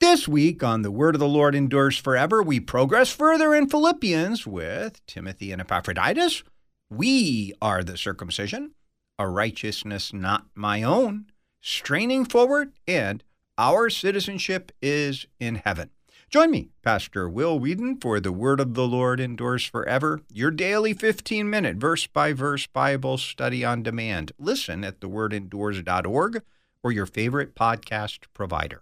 This week on The Word of the Lord Endures Forever, we progress further in Philippians with Timothy and Epaphroditus. We are the circumcision, a righteousness not my own, straining forward, and our citizenship is in heaven. Join me, Pastor Will Whedon, for The Word of the Lord Endures Forever, your daily 15-minute verse-by-verse Bible study on demand. Listen at thewordendures.org or your favorite podcast provider.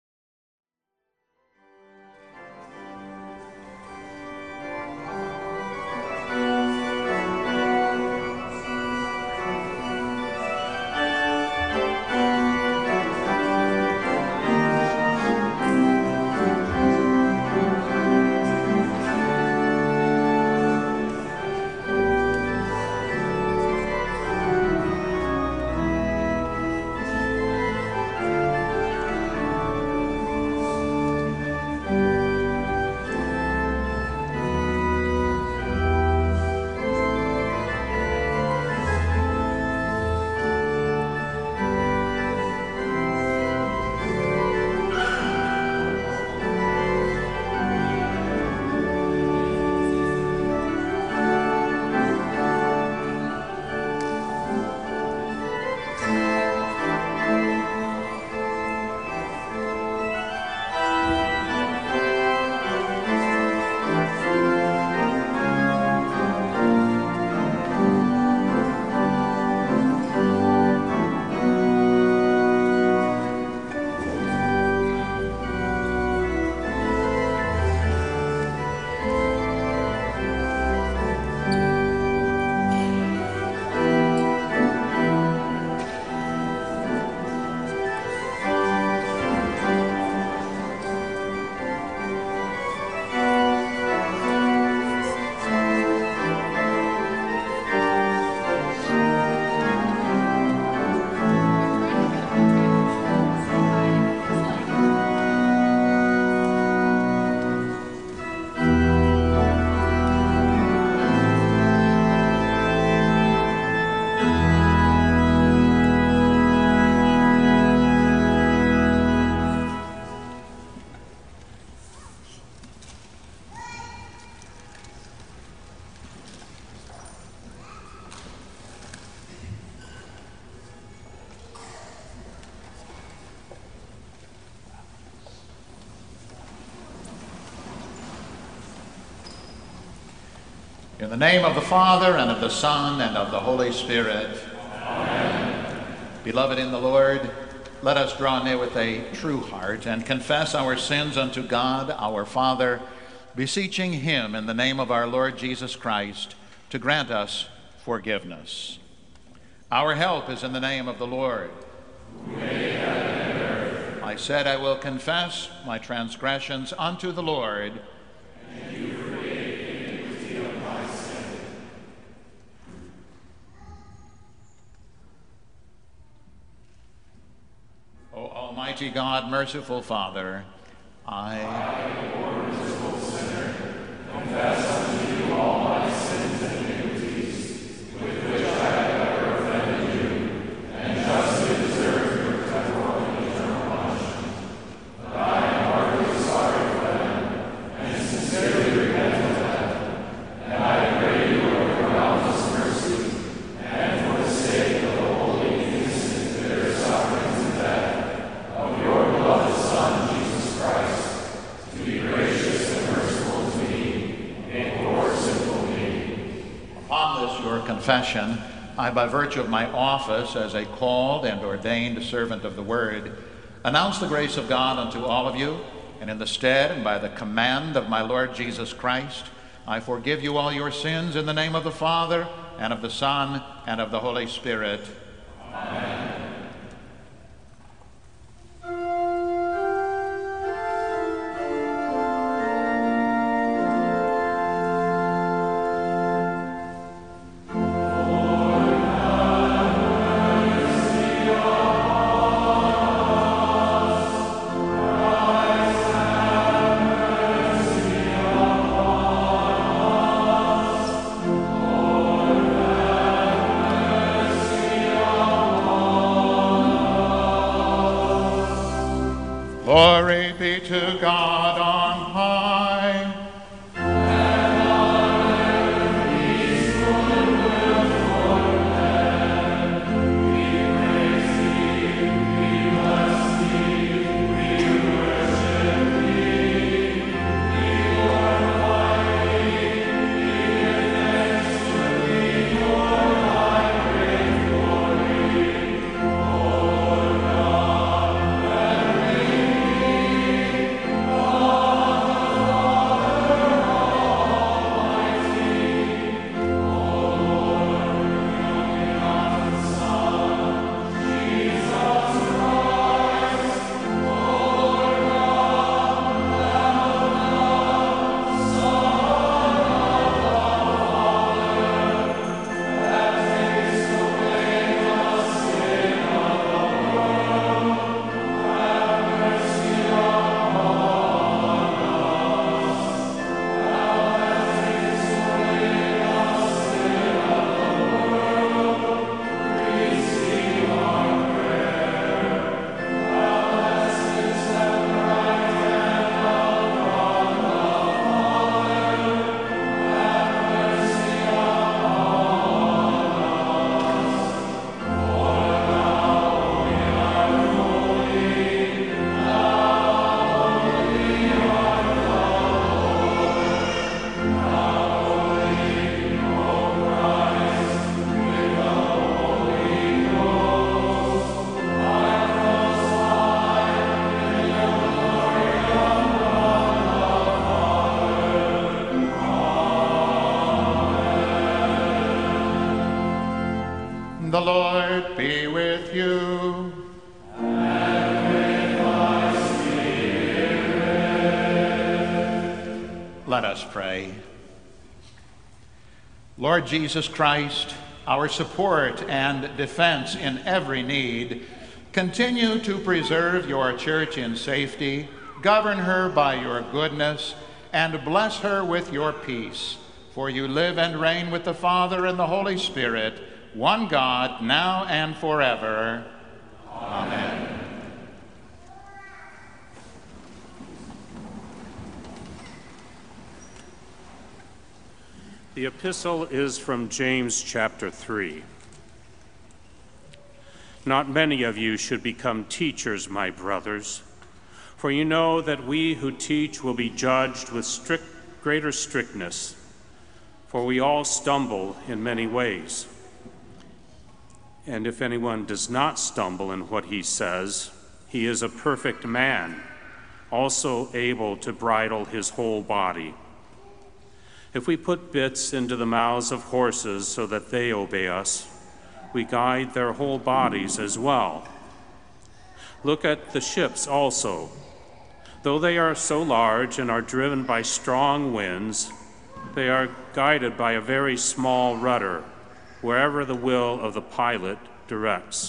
In the name of the Father, and of the Son, and of the Holy Spirit. Amen. Beloved in the Lord, let us draw near with a true heart and confess our sins unto God, our Father, beseeching him in the name of our Lord Jesus Christ to grant us forgiveness. Our help is in the name of the Lord. Who made heaven and earth. I said, I will confess my transgressions unto the Lord. And you Almighty God, merciful Father, I, a poor miserable sinner, confess unto you all my sins and iniquities, with which I have ever offended you, and justly deserve your temporal and eternal punishment. But I am heartily sorry for them, and sincerely repent of them, and I pray you of your boundless mercy, and for the sake of the holy, innocent, bitter sufferings and death of your beloved Son, Jesus Christ, to be gracious and merciful to me, a poor sinful me. Upon this your confession, I, by virtue of my office as a called and ordained servant of the Word, announce the grace of God unto all of you, and in the stead and by the command of my Lord Jesus Christ, I forgive you all your sins in the name of the Father, and of the Son, and of the Holy Spirit. Amen. be to God on high. The Lord be with you. And with thy spirit. Let us pray. Lord Jesus Christ, our support and defense in every need, continue to preserve your church in safety, govern her by your goodness, and bless her with your peace. For you live and reign with the Father and the Holy Spirit, one God, now and forever. Amen. The epistle is from James chapter 3. Not many of you should become teachers, my brothers, for you know that we who teach will be judged with greater strictness, for we all stumble in many ways. And if anyone does not stumble in what he says, he is a perfect man, also able to bridle his whole body. If we put bits into the mouths of horses so that they obey us, we guide their whole bodies as well. Look at the ships also. Though they are so large and are driven by strong winds, they are guided by a very small rudder, wherever the will of the pilot directs.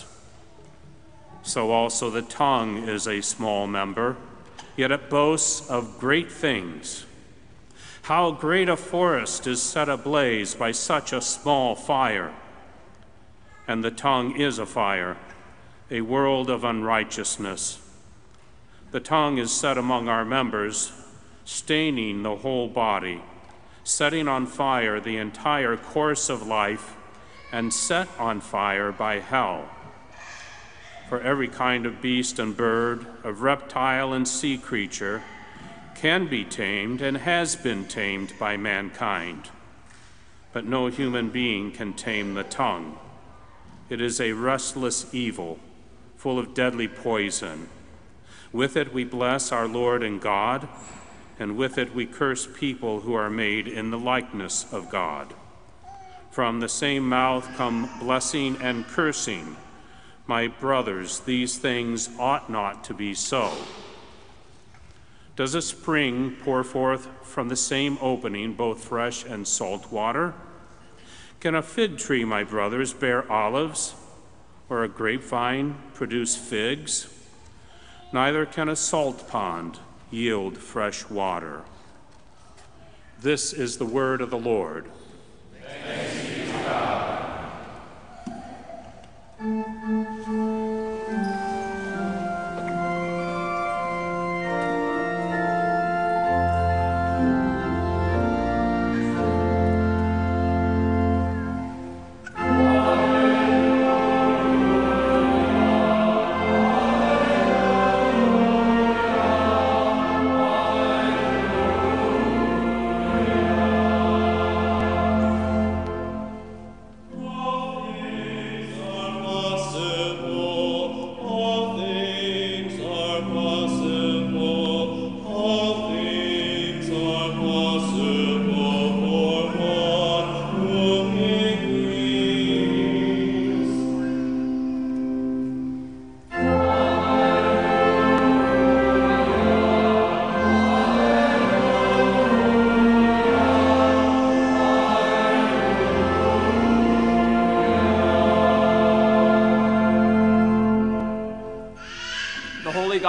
So also the tongue is a small member, yet it boasts of great things. How great a forest is set ablaze by such a small fire! And the tongue is a fire, a world of unrighteousness. The tongue is set among our members, staining the whole body, setting on fire the entire course of life, and set on fire by hell. For every kind of beast and bird, of reptile and sea creature, can be tamed and has been tamed by mankind. But no human being can tame the tongue. It is a restless evil, full of deadly poison. With it we bless our Lord and God, and with it we curse people who are made in the likeness of God. From the same mouth come blessing and cursing. My brothers, these things ought not to be so. Does a spring pour forth from the same opening both fresh and salt water? Can a fig tree, my brothers, bear olives, or a grapevine produce figs? Neither can a salt pond yield fresh water. This is the word of the Lord. Thanks be to God.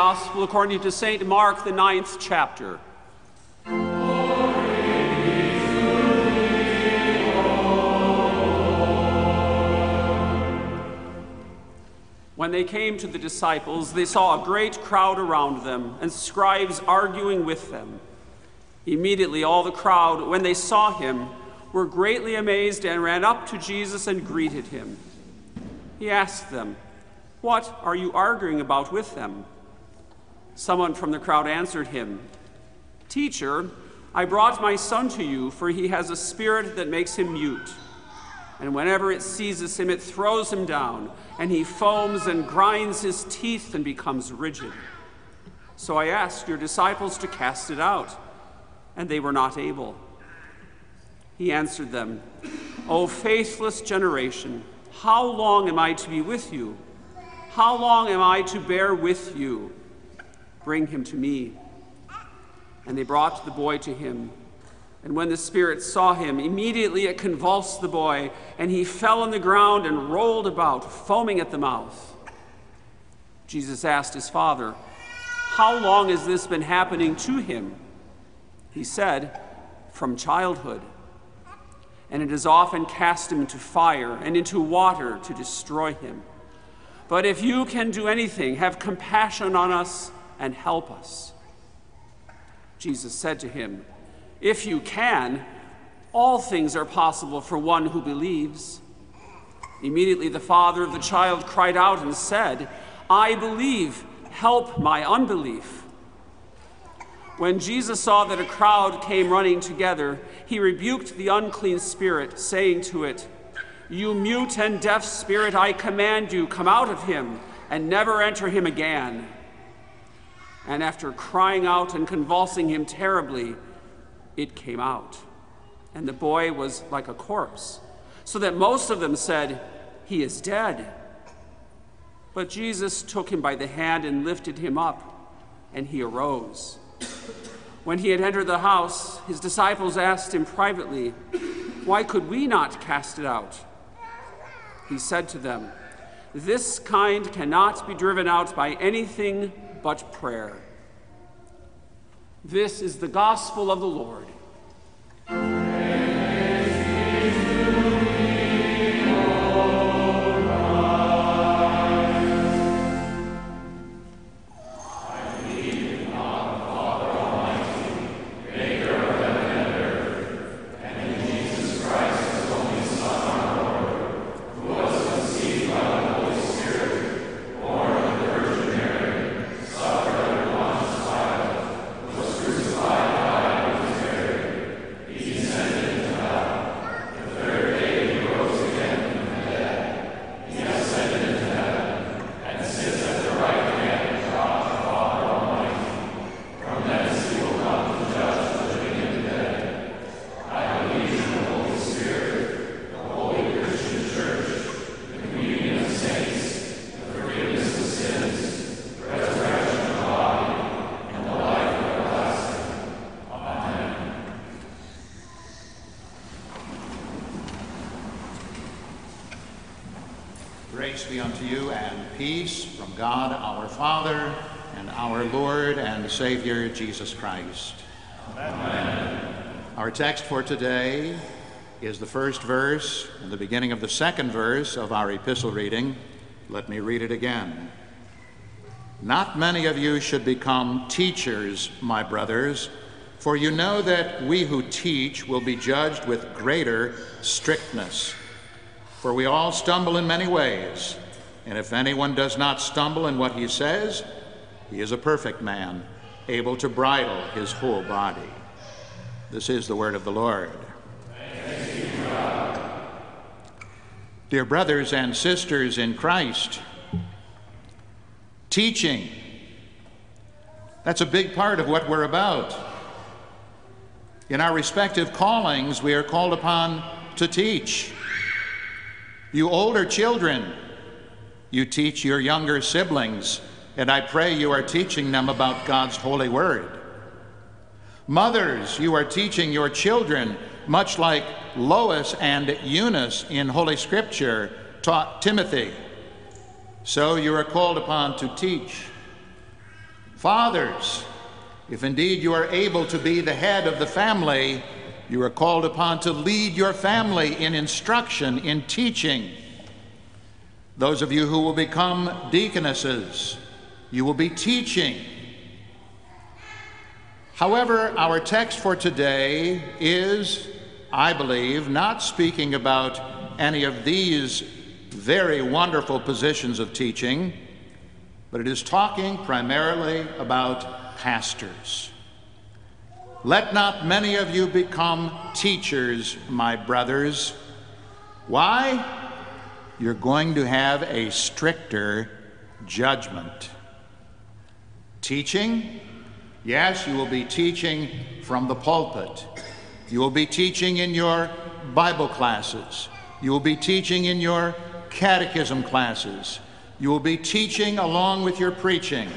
Gospel according to St. Mark, the 9th chapter. When they came to the disciples, they saw a great crowd around them and scribes arguing with them. Immediately all the crowd, when they saw him, were greatly amazed and ran up to Jesus and greeted him. He asked them, "What are you arguing about with them?" Someone from the crowd answered him, "Teacher, I brought my son to you, for he has a spirit that makes him mute. And whenever it seizes him, it throws him down, and he foams and grinds his teeth and becomes rigid. So I asked your disciples to cast it out, and they were not able." He answered them, "O faithless generation, how long am I to be with you? How long am I to bear with you? Bring him to me." And they brought the boy to him. And when the spirit saw him, immediately it convulsed the boy, and he fell on the ground and rolled about, foaming at the mouth. Jesus asked his father, "How long has this been happening to him?" He said, "From childhood. And it has often cast him into fire and into water to destroy him. But if you can do anything, have compassion on us and help us." Jesus said to him, "If you can, all things are possible for one who believes." Immediately the father of the child cried out and said, "I believe, help my unbelief." When Jesus saw that a crowd came running together, he rebuked the unclean spirit, saying to it, "You mute and deaf spirit, I command you, come out of him and never enter him again." And after crying out and convulsing him terribly, it came out, and the boy was like a corpse, so that most of them said, "He is dead." But Jesus took him by the hand and lifted him up, and he arose. When he had entered the house, his disciples asked him privately, "Why could we not cast it out?" He said to them, "This kind cannot be driven out by anything but prayer." This is the gospel of the Lord. Grace be unto you and peace from God our Father and our Lord and Savior Jesus Christ. Amen. Our text for today is the first verse and the beginning of the second verse of our epistle reading. Let me read it again. "Not many of you should become teachers, my brothers, for you know that we who teach will be judged with greater strictness. For we all stumble in many ways, and if anyone does not stumble in what he says, he is a perfect man, able to bridle his whole body." This is the word of the Lord. Thanks be to God. Dear brothers and sisters in Christ, teaching, that's a big part of what we're about. In our respective callings, we are called upon to teach. You older children, you teach your younger siblings, and I pray you are teaching them about God's holy word. Mothers, you are teaching your children, much like Lois and Eunice in Holy Scripture taught Timothy. So you are called upon to teach. Fathers, if indeed you are able to be the head of the family, you are called upon to lead your family in instruction, in teaching. Those of you who will become deaconesses, you will be teaching. However, our text for today is, I believe, not speaking about any of these very wonderful positions of teaching, but it is talking primarily about pastors. Let not many of you become teachers, my brothers. Why? You're going to have a stricter judgment. Teaching? Yes, you will be teaching from the pulpit. You will be teaching in your Bible classes. You will be teaching in your catechism classes. You will be teaching along with your preaching.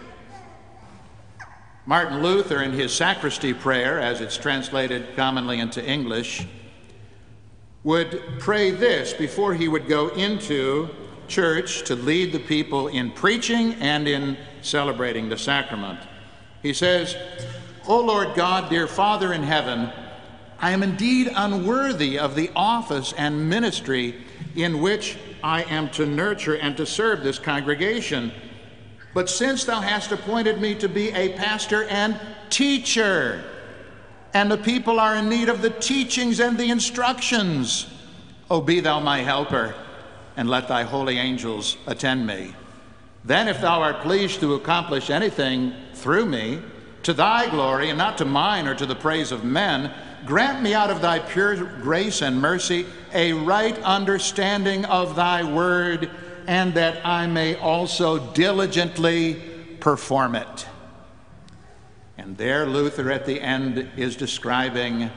Martin Luther, in his sacristy prayer, as it's translated commonly into English, would pray this before he would go into church to lead the people in preaching and in celebrating the sacrament. He says, "O Lord God, dear Father in heaven, I am indeed unworthy of the office and ministry in which I am to nurture and to serve this congregation. But since thou hast appointed me to be a pastor and teacher, and the people are in need of the teachings and the instructions, O be thou my helper, and let thy holy angels attend me. Then if thou art pleased to accomplish anything through me, to thy glory and not to mine or to the praise of men, grant me out of thy pure grace and mercy a right understanding of thy word, and that I may also diligently perform it." And there Luther at the end is describing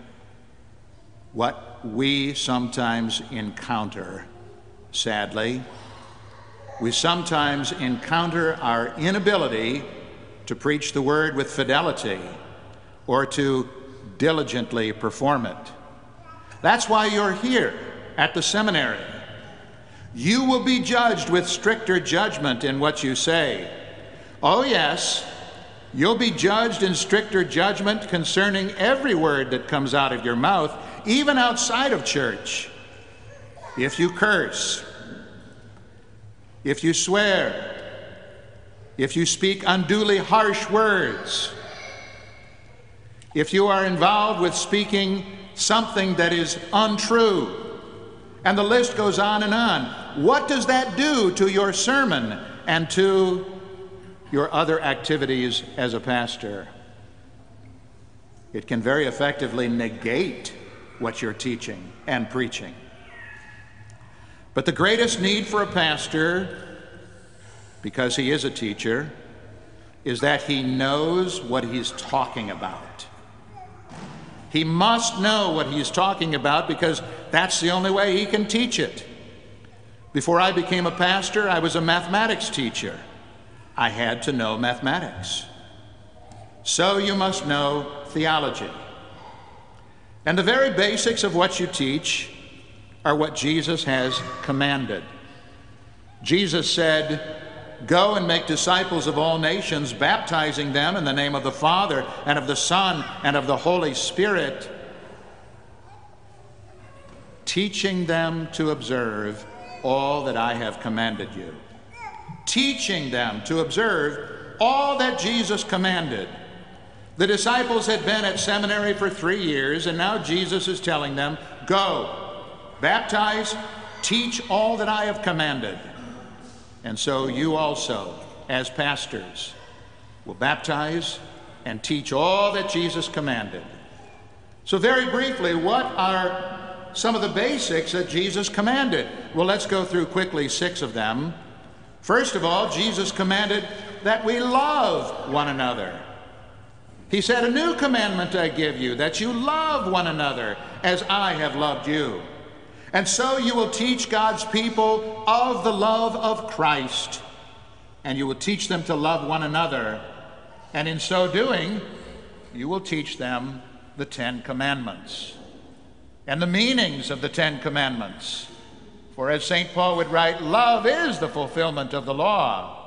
what we sometimes encounter, sadly. We sometimes encounter our inability to preach the word with fidelity or to diligently perform it. That's why you're here at the seminary. You will be judged with stricter judgment in what you say. Oh yes, you'll be judged in stricter judgment concerning every word that comes out of your mouth, even outside of church. If you curse, if you swear, if you speak unduly harsh words, if you are involved with speaking something that is untrue, and the list goes on and on. What does that do to your sermon and to your other activities as a pastor? It can very effectively negate what you're teaching and preaching. But the greatest need for a pastor, because he is a teacher, is that he knows what he's talking about. He must know what he's talking about, because that's the only way he can teach it. Before I became a pastor, I was a mathematics teacher. I had to know mathematics. So you must know theology. And the very basics of what you teach are what Jesus has commanded. Jesus said, "Go and make disciples of all nations, baptizing them in the name of the Father and of the Son and of the Holy Spirit, teaching them to observe all that I have commanded you." Teaching them to observe all that Jesus commanded. The disciples had been at seminary for 3 years, and now Jesus is telling them, "Go, baptize, teach all that I have commanded." And so you also, as pastors, will baptize and teach all that Jesus commanded. So very briefly, what are some of the basics that Jesus commanded? Well, let's go through quickly 6 of them. First of all, Jesus commanded that we love one another. He said, "A new commandment I give you, that you love one another as I have loved you. And so you will teach God's people of the love of Christ, and you will teach them to love one another. And in so doing, you will teach them the 10 Commandments and the meanings of the 10 Commandments. For as St. Paul would write, love is the fulfillment of the law.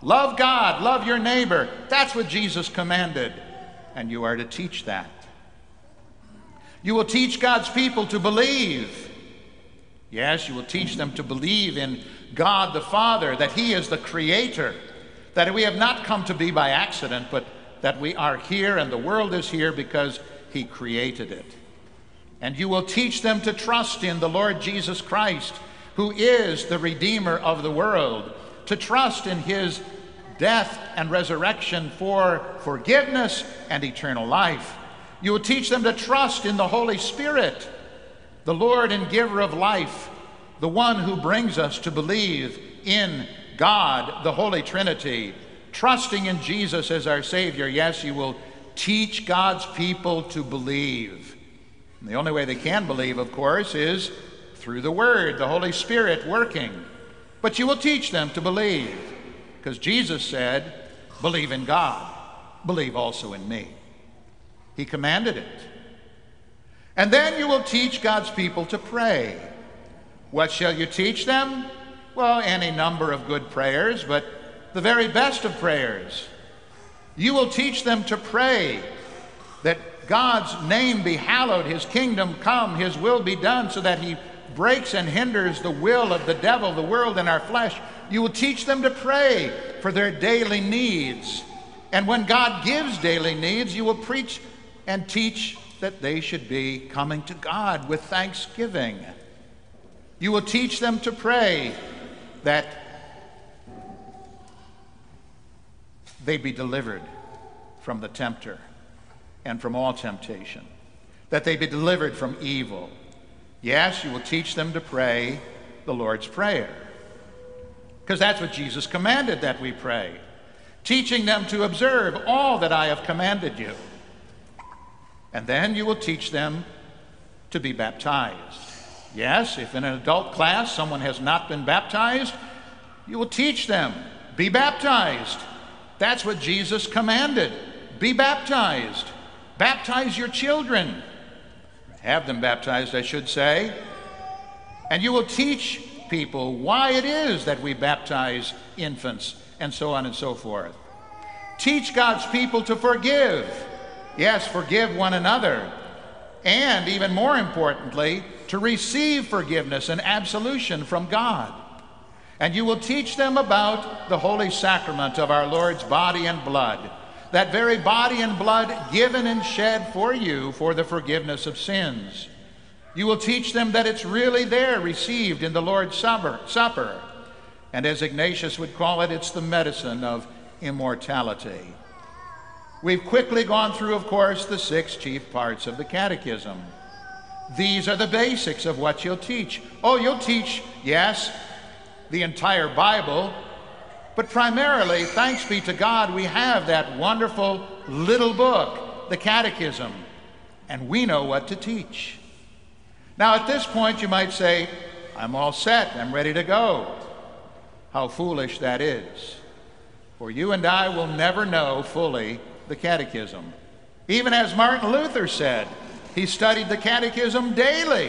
Love God, love your neighbor. That's what Jesus commanded, and you are to teach that. You will teach God's people to believe. Yes, you will teach them to believe in God the Father, that He is the Creator, that we have not come to be by accident, but that we are here and the world is here because He created it. And you will teach them to trust in the Lord Jesus Christ, who is the Redeemer of the world, to trust in His death and resurrection for forgiveness and eternal life. You will teach them to trust in the Holy Spirit, the Lord and giver of life, the one who brings us to believe in God, the Holy Trinity, trusting in Jesus as our Savior. Yes, you will teach God's people to believe. And the only way they can believe, of course, is through the Word, the Holy Spirit working. But you will teach them to believe, because Jesus said, believe in God, believe also in me. He commanded it. And then you will teach God's people to pray. What shall you teach them? Well, any number of good prayers, but the very best of prayers. You will teach them to pray that God's name be hallowed, His kingdom come, His will be done, so that He breaks and hinders the will of the devil, the world, and our flesh. You will teach them to pray for their daily needs. And when God gives daily needs, you will preach and teach that they should be coming to God with thanksgiving. You will teach them to pray that they be delivered from the tempter and from all temptation, that they be delivered from evil. Yes, you will teach them to pray the Lord's Prayer, because that's what Jesus commanded that we pray, teaching them to observe all that I have commanded you. And then you will teach them to be baptized. Yes, if in an adult class someone has not been baptized, you will teach them, be baptized. That's what Jesus commanded. Be baptized. Baptize your children. Have them baptized, I should say. And you will teach people why it is that we baptize infants, and so on and so forth. Teach God's people to forgive. Yes, forgive one another. And even more importantly, to receive forgiveness and absolution from God. And you will teach them about the holy sacrament of our Lord's body and blood, that very body and blood given and shed for you for the forgiveness of sins. You will teach them that it's really there, received in the Lord's Supper. And as Ignatius would call it, it's the medicine of immortality. We've quickly gone through, of course, the 6 chief parts of the Catechism. These are the basics of what you'll teach. Oh, you'll teach, yes, the entire Bible, but primarily, thanks be to God, we have that wonderful little book, the Catechism, and we know what to teach. Now, at this point, you might say, I'm all set, I'm ready to go. How foolish that is. For you and I will never know fully the Catechism. Even as Martin Luther said, he studied the Catechism daily.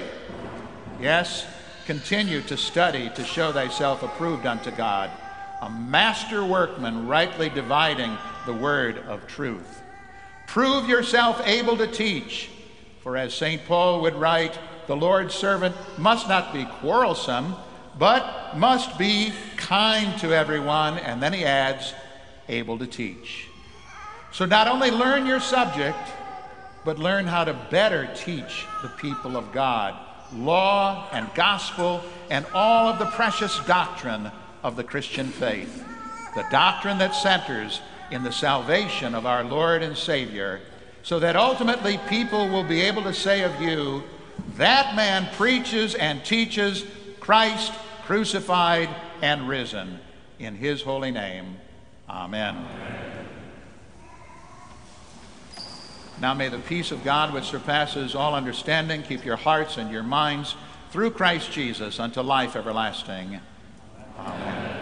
Yes, continue to study to show thyself approved unto God, a master workman rightly dividing the word of truth. Prove yourself able to teach, for as St. Paul would write, the Lord's servant must not be quarrelsome, but must be kind to everyone, and then he adds, able to teach. So not only learn your subject, but learn how to better teach the people of God law and gospel and all of the precious doctrine of the Christian faith, the doctrine that centers in the salvation of our Lord and Savior, so that ultimately people will be able to say of you, that man preaches and teaches Christ crucified and risen. In His holy name, amen. Now may the peace of God, which surpasses all understanding, keep your hearts and your minds through Christ Jesus unto life everlasting. Amen.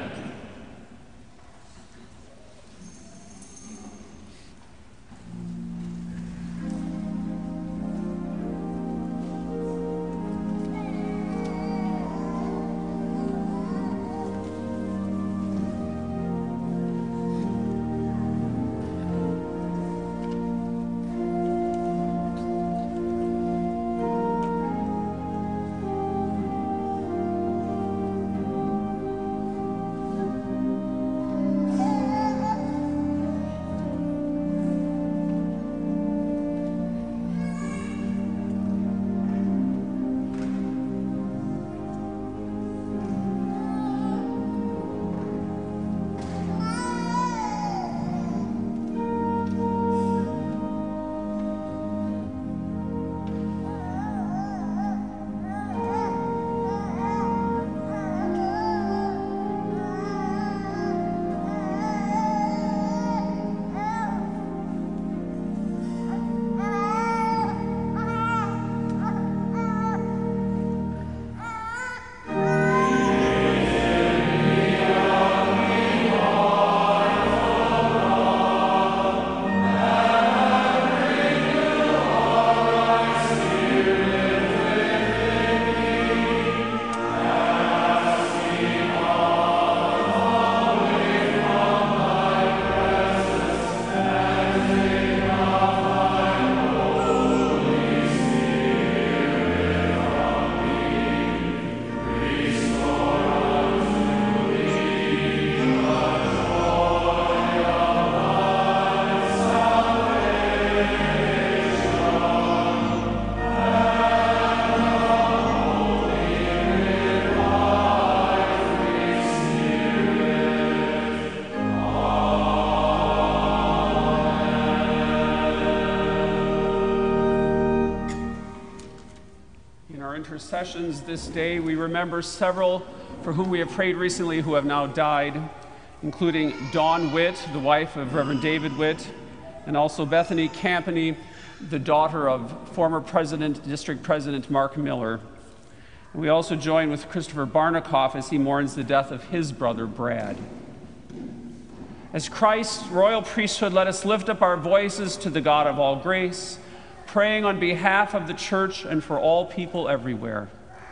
intercessions this day, we remember several for whom we have prayed recently who have now died, including Dawn Witt, the wife of Reverend David Witt, and also Bethany Campany, the daughter of former District President Mark Miller. And we also join with Christopher Barnikoff as he mourns the death of his brother, Brad. As Christ's royal priesthood, let us lift up our voices to the God of all grace, praying on behalf of the Church and for all people everywhere.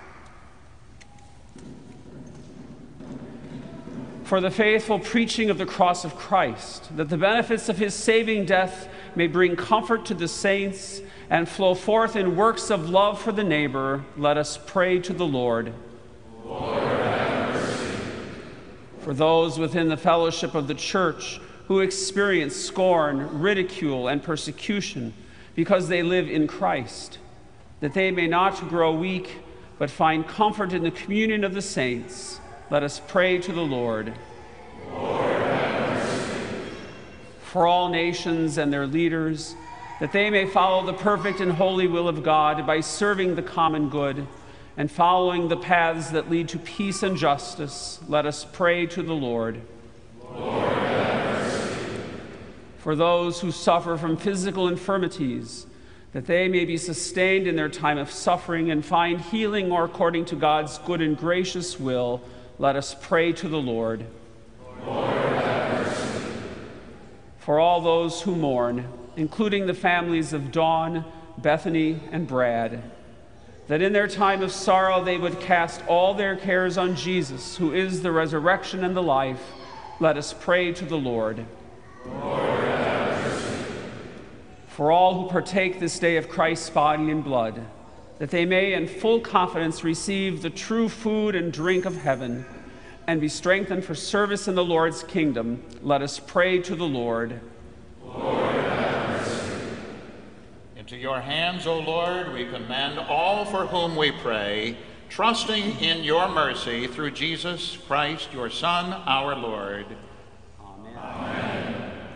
For the faithful preaching of the cross of Christ, that the benefits of his saving death may bring comfort to the saints and flow forth in works of love for the neighbor, let us pray to the Lord. Lord, have mercy. For those within the fellowship of the Church who experience scorn, ridicule, and persecution because they live in Christ, that they may not grow weak, but find comfort in the communion of the saints, let us pray to the Lord. Lord, have mercy. For all nations and their leaders, that they may follow the perfect and holy will of God by serving the common good and following the paths that lead to peace and justice, let us pray to the Lord. Lord, have mercy. For those who suffer from physical infirmities, that they may be sustained in their time of suffering and find healing or according to God's good and gracious will, let us pray to the Lord. Lord, have mercy. For all those who mourn, including the families of Dawn, Bethany, and Brad, that in their time of sorrow they would cast all their cares on Jesus, who is the resurrection and the life, let us pray to the Lord. Lord, have mercy. For all who partake this day of Christ's body and blood, that they may in full confidence receive the true food and drink of heaven and be strengthened for service in the Lord's kingdom, let us pray to the Lord. Lord, have mercy. Into your hands, O Lord, we commend all for whom we pray, trusting in your mercy through Jesus Christ, your Son, our Lord. Amen. Amen.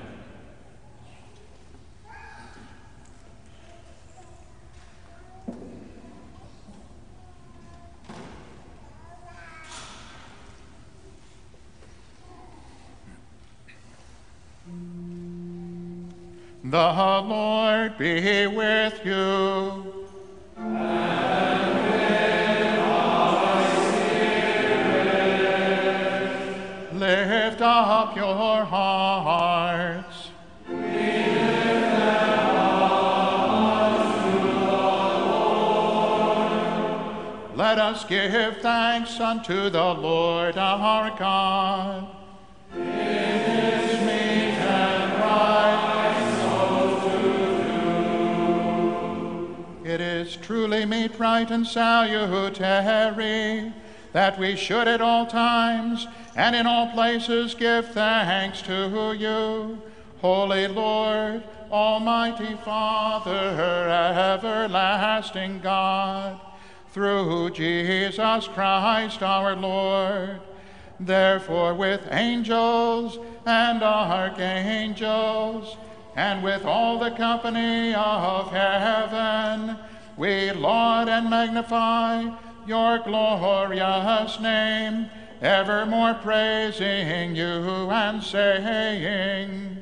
The Lord be with you. And with thy spirit. Lift up your hearts. We lift them up to the Lord. Let us give thanks unto the Lord our God. It is truly meet, right, and salutary that we should at all times and in all places give thanks to you, Holy Lord, Almighty Father, everlasting God, through Jesus Christ our Lord. Therefore, with angels and archangels, and with all the company of heaven, we laud and magnify your glorious name, evermore praising you and saying,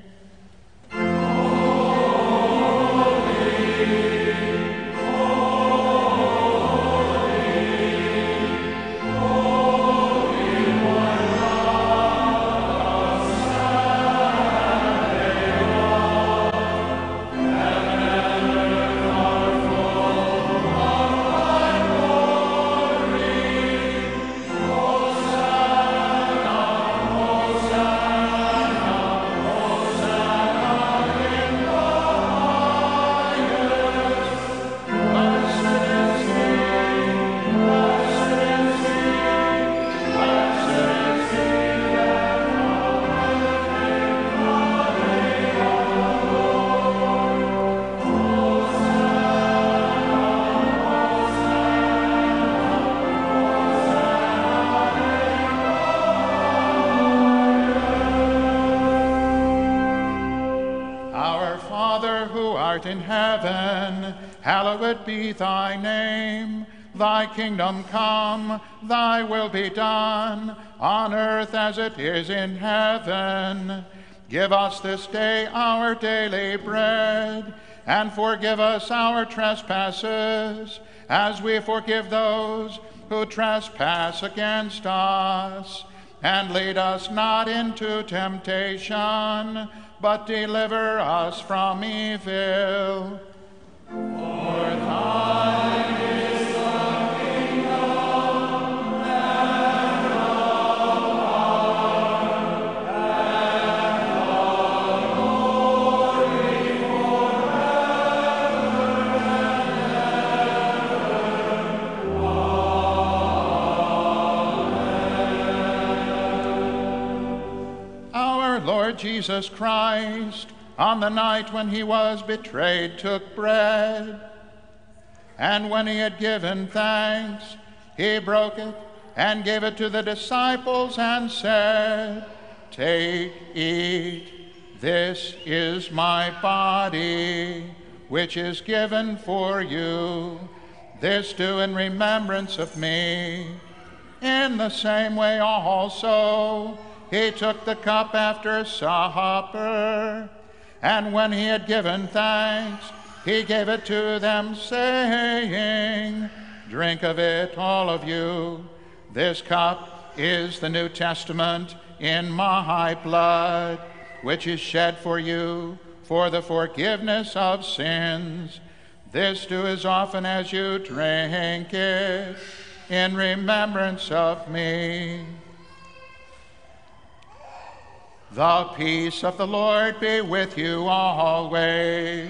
in heaven, hallowed be thy name. Thy kingdom come, thy will be done, on earth as it is in heaven. Give us this day our daily bread, and forgive us our trespasses, as we forgive those who trespass against us. And lead us not into temptation, but deliver us from evil. For thine is the kingdom, and the power, and the glory forever and ever. Amen. Our Lord Jesus Christ, on the night when he was betrayed, took bread, and when he had given thanks, he broke it and gave it to the disciples and said, "Take, eat, this is my body, which is given for you. This do in remembrance of me." In the same way also, he took the cup after supper, and when he had given thanks, he gave it to them, saying, "Drink of it, all of you. This cup is the New Testament in my blood, which is shed for you for the forgiveness of sins. This do as often as you drink it in remembrance of me." The peace of the Lord be with you always.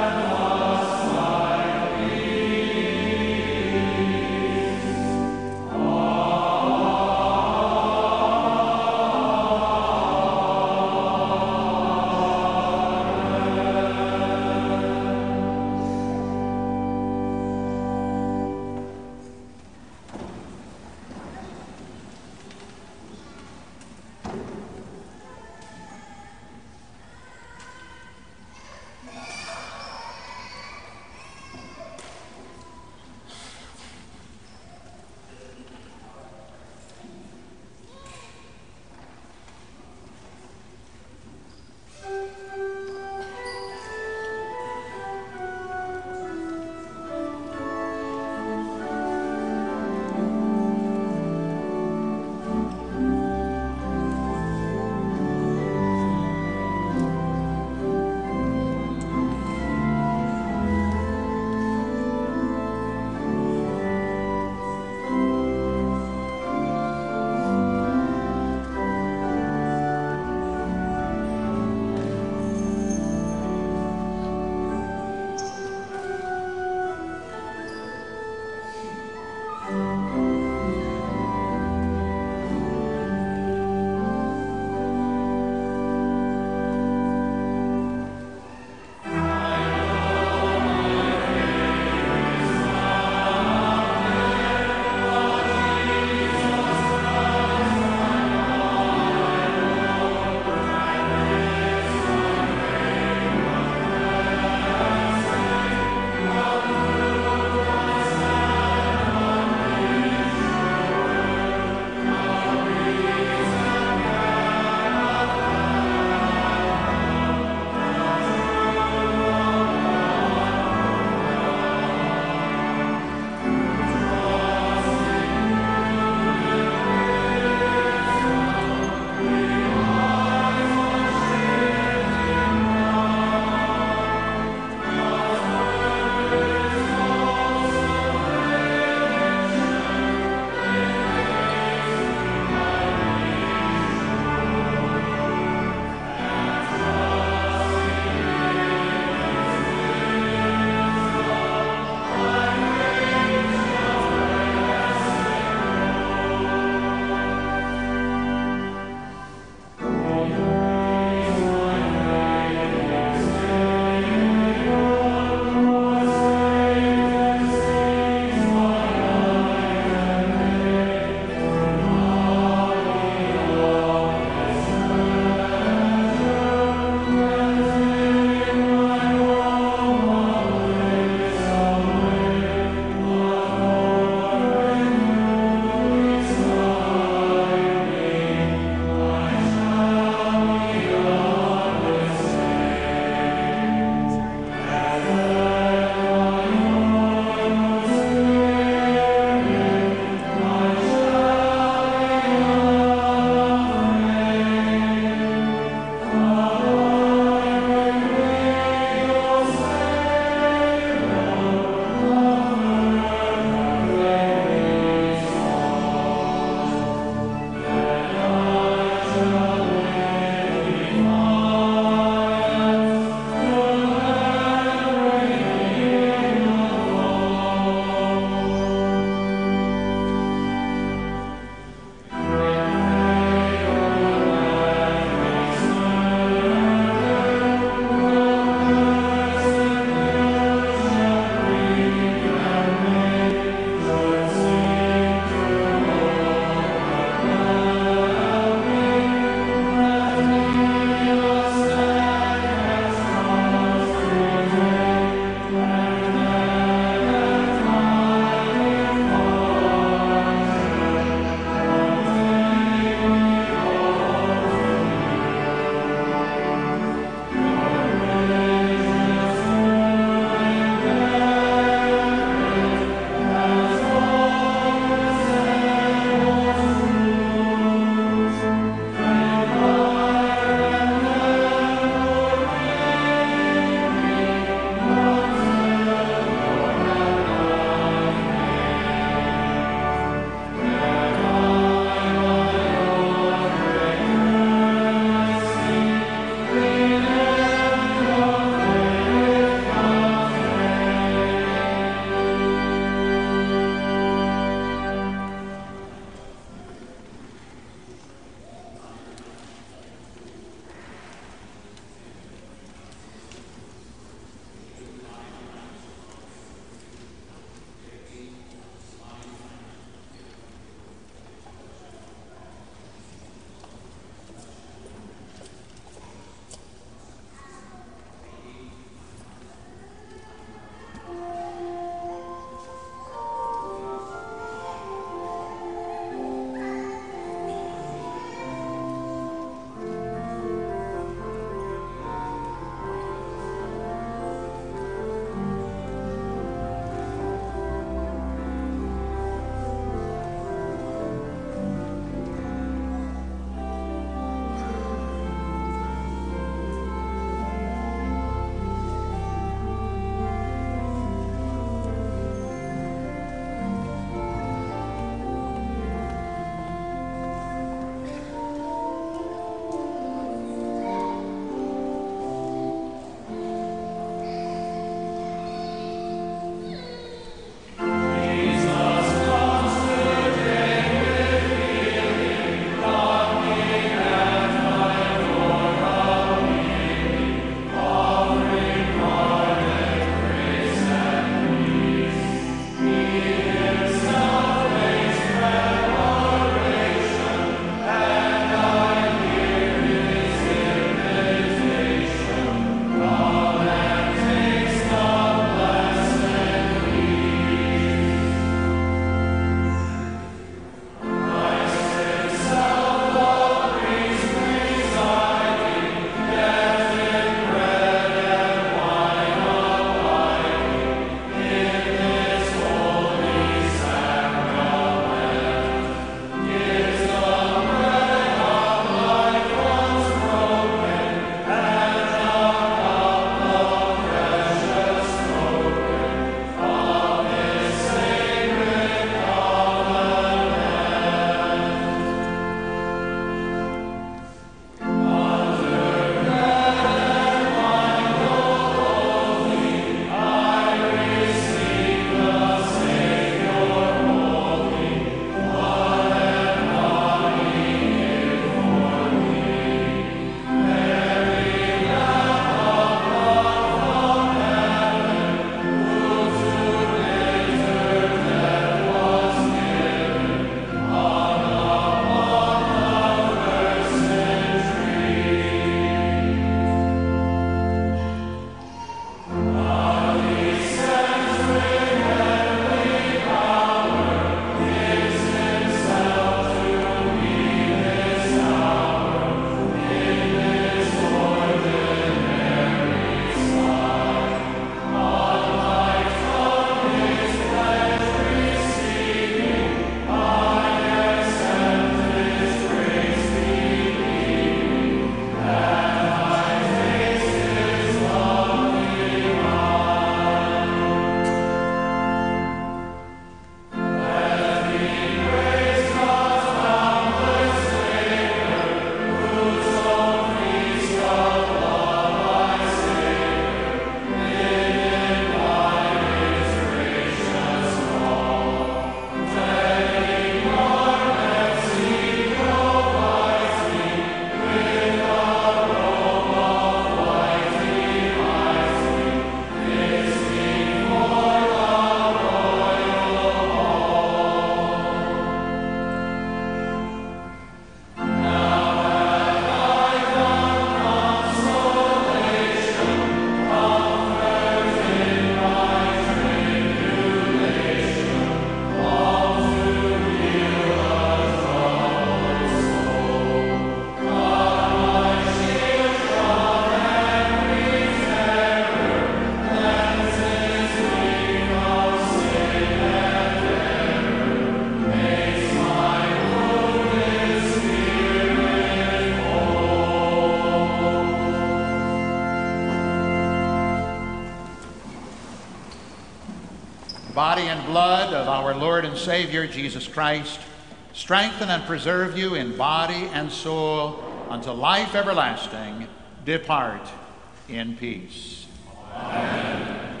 body and blood of our Lord and Savior Jesus Christ strengthen and preserve you in body and soul unto life everlasting. Depart in peace. Amen.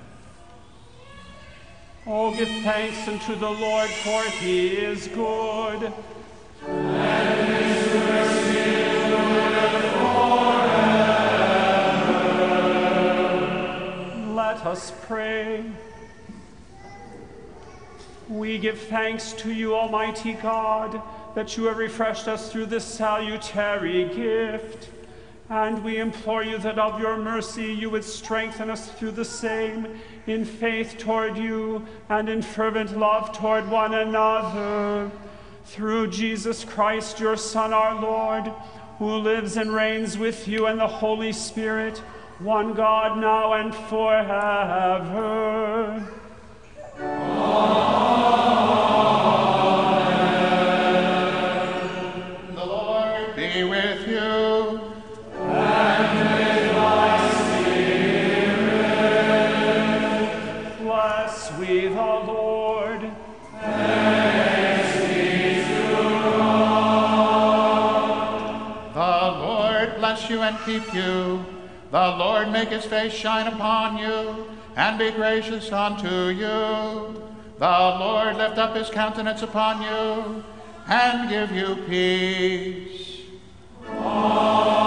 Oh, give thanks unto the Lord, for he is good. And his mercy endureth forever. Let us pray. We give thanks to you, Almighty God, that you have refreshed us through this salutary gift. And we implore you that of your mercy you would strengthen us through the same in faith toward you and in fervent love toward one another. Through Jesus Christ, your Son, our Lord, who lives and reigns with you and the Holy Spirit, one God, now and forever. Amen. The Lord be with you. And with thy spirit. Bless we the Lord. Thanks be to God. The Lord bless you and keep you. The Lord make his face shine upon you and be gracious unto you. The Lord lift up his countenance upon you and give you peace. Amen.